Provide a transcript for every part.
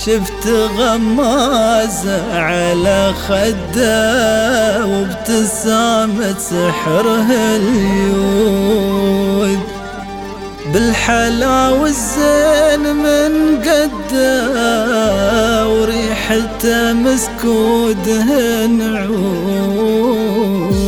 شفت غمازة على خده وابتسامة سحرها اليود، بالحلا والزين من قده وريحته مسكودها نعود.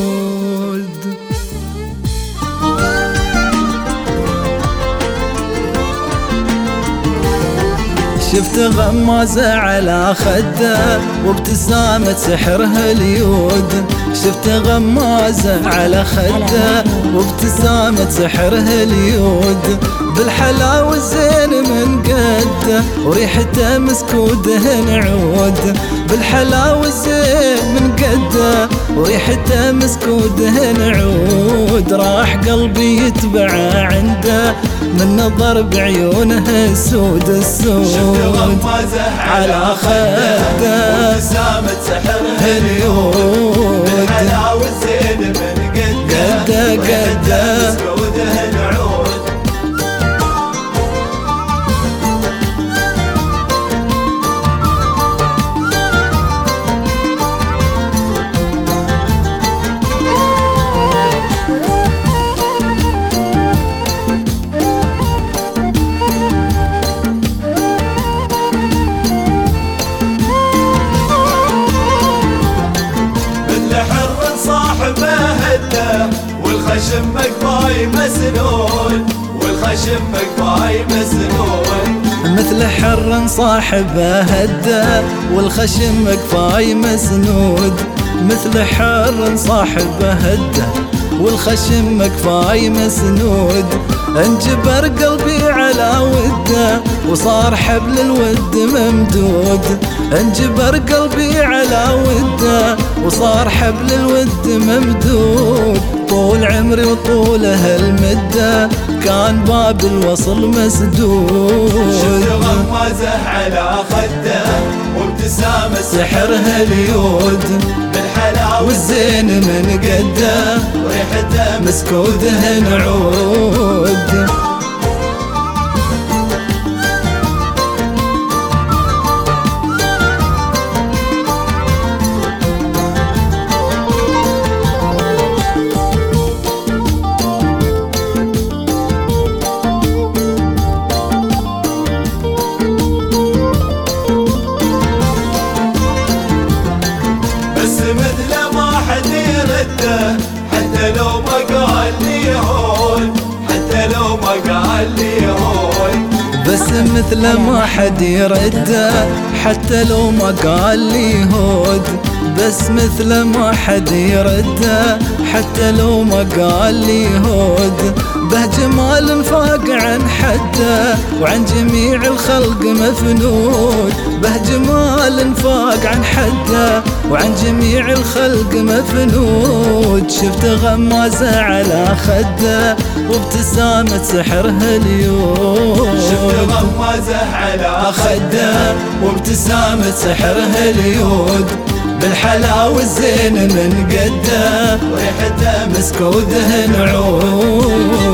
شفت غمازة على خده وابتسامة سحرها اليود، شفت غمازة على خده وابتسامة سحرها اليود، بالحلا والزين من قده وريحته مسكودها نعود، بالحلا والزين من قده وريحته مسكودها نعود. راح قلبي يتبع عنده من نظر بعيونها السود السود، على خده وابتسامة سحرها اليود، بالحلا والزين من قده وريحته مسكودها نعود. والخشم مقباي مسنون، والخشم مقباي مسنون، مثل حر صاحبه هده والخشم مقفاي مسنود، مثل حر صاحبه هده والخشم مقفاي مسنود. انجبر قلبي على وده وصار حبل الود ممدود، انجبر قلبي على وده وصار حبل الود ممدود. طول عمري وطول هالمدة كان باب الوصل مسدود. شفت غمازة على خده وابتسامة سحرها اليود، بالحلا والزين من قده وريحته مسكودها نعود. مثل ما حد يرده حتى لو ما قال لي هون، حتى لو ما قال لي هون، بس مثل ما حد يرده حتى لو ما قال لي هود، بس مثل ما حد يرده حتى لو ما قال لي هود. به جمال فاق عن حده وعن جميع الخلق مفنود، به جمال فاق عن حده وعن جميع الخلق مفنود. شفت غمازة على خده وابتسامة سحرها اليود، شفت غمازة على خده وابتسامة سحرها اليود، بالحلا والزين من قده وريحته مسكودها نعود.